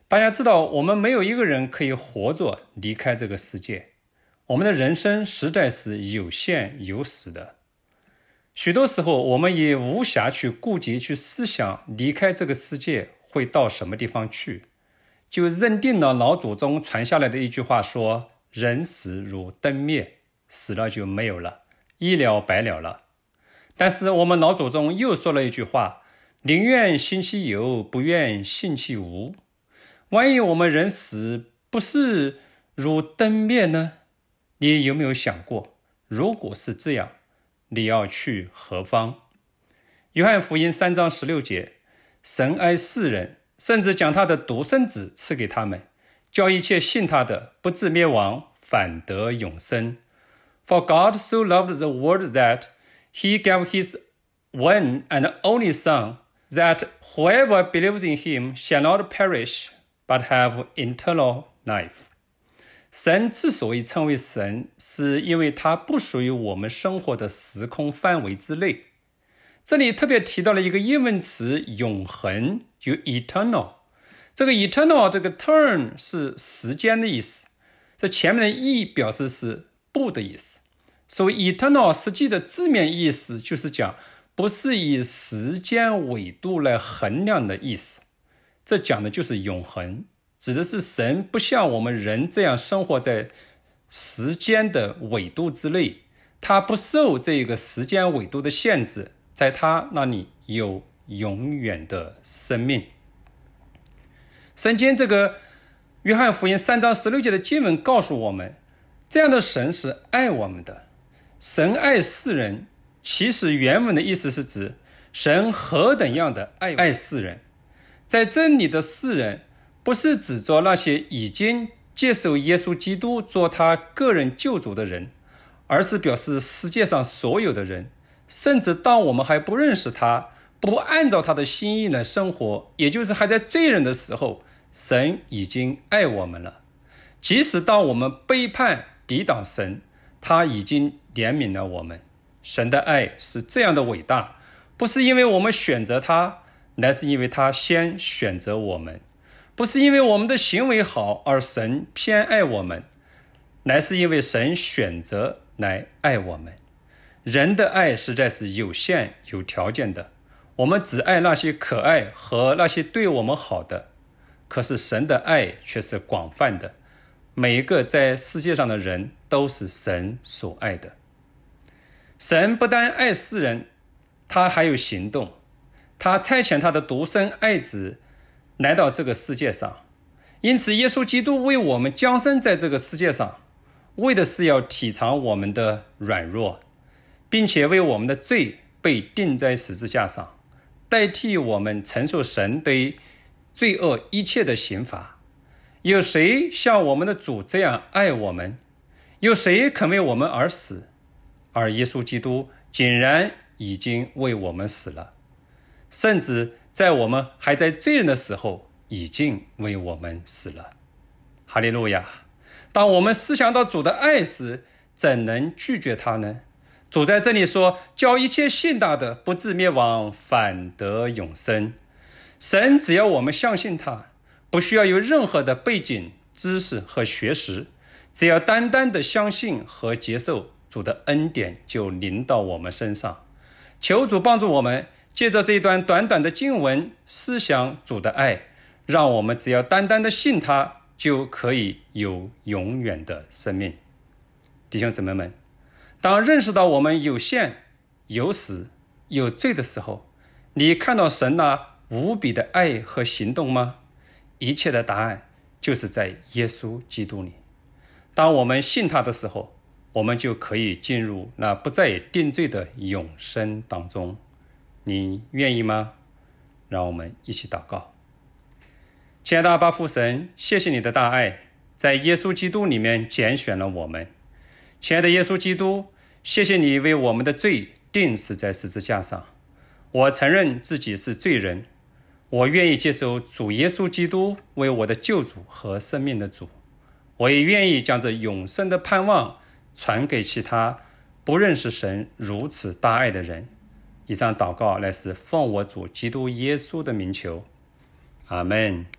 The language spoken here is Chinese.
大家知道，我们没有一个人可以活着离开这个世界，我们的人生实在是有限有死的。许多时候我们也无暇去顾及去思想离开这个世界会到什么地方去，就认定了老祖宗传下来的一句话，说人死如灯灭，死了就没有了，一了百了了。但是我们老祖宗又说了一句话，宁愿信其有，不愿信其无。万一我们人死不是如灯灭呢？你有没有想过，如果是这样，你要去何方？约翰福音3章16节，神爱世人，甚至将他的独生子赐给他们，叫一切信他的不至灭亡，反得永生。For God so loved the world that he gave his one and only Son, that whoever believes in him shall not perish, but have eternal life. 神之所以称为神，是因为他不属于我们生活的时空范围之内。这里特别提到了一个英文词永恒，就 eternal。 这个 eternal 这个 term 是时间的意思，这前面的 e 表示是不的意思，所以 eternal 实际的字面意思就是讲不是以时间纬度来衡量的意思，这讲的就是永恒，指的是神不像我们人这样生活在时间的纬度之内，他不受这个时间纬度的限制，在他那里有永远的生命。圣经这个约翰福音3章16节的经文告诉我们，这样的神是爱我们的。神爱世人，其实原文的意思是指神何等样的爱世人。在这里的世人不是指着那些已经接受耶稣基督做他个人救主的人，而是表示世界上所有的人，甚至当我们还不认识他，不按照他的心意来生活，也就是还在罪人的时候，神已经爱我们了。即使当我们背叛抵挡神，他已经怜悯了我们。神的爱是这样的伟大，不是因为我们选择他，乃是因为他先选择我们。不是因为我们的行为好而神偏爱我们，乃是因为神选择来爱我们。人的爱实在是有限有条件的，我们只爱那些可爱和那些对我们好的，可是神的爱却是广泛的，每一个在世界上的人都是神所爱的。神不但爱世人，他还有行动，他差遣他的独生爱子来到这个世界上，因此耶稣基督为我们降生在这个世界上，为的是要体尝我们的软弱，并且为我们的罪被钉在十字架上，代替我们承受神对罪恶一切的刑罚。有谁像我们的主这样爱我们？有谁肯为我们而死？而耶稣基督竟然已经为我们死了，甚至在我们还在罪人的时候已经为我们死了。哈利路亚！当我们思想到主的爱时，怎能拒绝他呢？主在这里说，叫一切信他的不至灭亡，反得永生。神只要我们相信他，不需要有任何的背景知识和学识，只要单单的相信和接受，主的恩典就临到我们身上。求主帮助我们，借着这一段短短的经文，思想主的爱，让我们只要单单的信他，就可以有永远的生命。弟兄姊妹们，当认识到我们有限、有死、有罪的时候，你看到神那无比的爱和行动吗？一切的答案就是在耶稣基督里。当我们信他的时候，我们就可以进入那不再定罪的永生当中。你愿意吗？让我们一起祷告。亲爱的阿爸父神，谢谢你的大爱，在耶稣基督里面拣选了我们。亲爱的耶稣基督，谢谢你为我们的罪钉死在十字架上。我承认自己是罪人，我愿意接受主耶稣基督为我的救主和生命的主。我也愿意将这永生的盼望传给其他不认识神如此大爱的人。以上祷告乃是奉我主基督耶稣的名求，阿们。